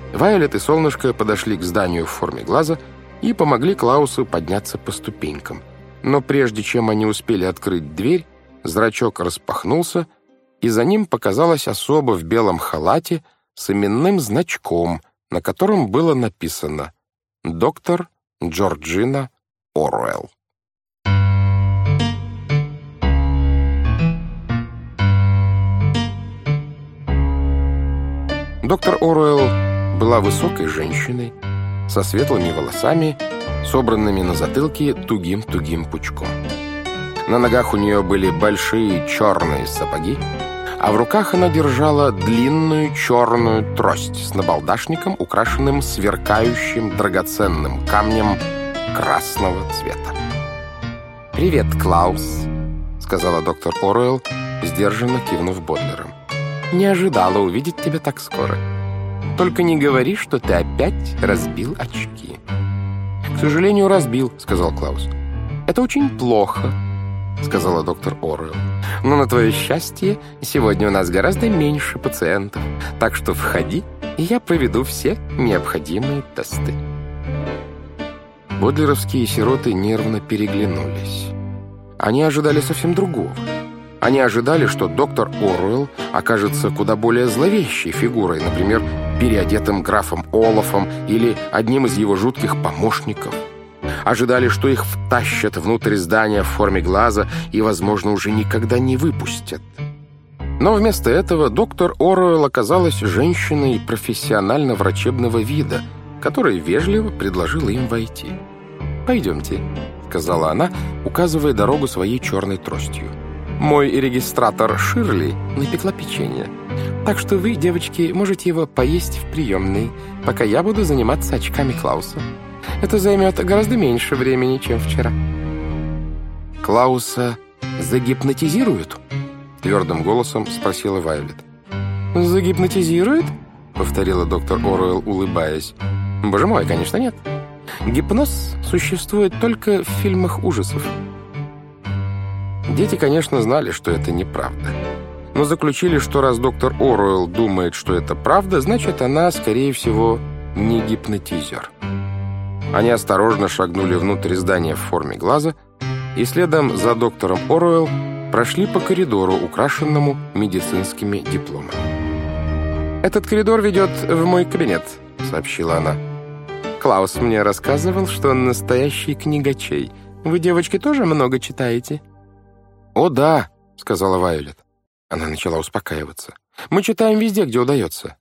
Вайолет и Солнышко подошли к зданию в форме глаза и помогли Клаусу подняться по ступенькам. Но прежде чем они успели открыть дверь, зрачок распахнулся, и за ним показалась особа в белом халате с именным значком, на котором было написано «Доктор Джорджина Оруэлл». Доктор Оруэлл была высокой женщиной, со светлыми волосами, собранными на затылке тугим-тугим пучком. На ногах у нее были большие черные сапоги, а в руках она держала длинную черную трость с набалдашником, украшенным сверкающим драгоценным камнем красного цвета. «Привет, Клаус», — сказала доктор Оруэлл, сдержанно кивнув Бодлером. «Не ожидала увидеть тебя так скоро. Только не говори, что ты опять разбил очки». «К сожалению, разбил», — сказал Клаус. «Это очень плохо», — сказала доктор Оруэлл. «Но на твое счастье, сегодня у нас гораздо меньше пациентов, так что входи, и я проведу все необходимые тесты». Бодлеровские сироты нервно переглянулись. Они ожидали совсем другого. Они ожидали, что доктор Оруэлл окажется куда более зловещей фигурой, например, переодетым графом Олафом или одним из его жутких помощников. Ожидали, что их втащат внутрь здания в форме глаза и, возможно, уже никогда не выпустят. Но вместо этого доктор Оруэлл оказалась женщиной профессионально-врачебного вида, которая вежливо предложила им войти. «Пойдемте», — сказала она, указывая дорогу своей черной тростью. «Мой регистратор Ширли напекла печенье. Так что вы, девочки, можете его поесть в приемной, пока я буду заниматься очками Клауса. Это займет гораздо меньше времени, чем вчера». «Клауса загипнотизируют?» — твердым голосом спросила Вайолет. «Загипнотизируют?» — повторила доктор Оруэлл, улыбаясь. «Боже мой, конечно, нет. Гипноз существует только в фильмах ужасов». Дети, конечно, знали, что это неправда. Но заключили, что раз доктор Оруэлл думает, что это правда, значит, она, скорее всего, не гипнотизер. Они осторожно шагнули внутрь здания в форме глаза и следом за доктором Оруэлл прошли по коридору, украшенному медицинскими дипломами. «Этот коридор ведет в мой кабинет», — сообщила она. «Клаус мне рассказывал, что он настоящий книгачей. Вы, девочки, тоже много читаете?» «О, да», — сказала Вайолет. Она начала успокаиваться. «Мы читаем везде, где удается.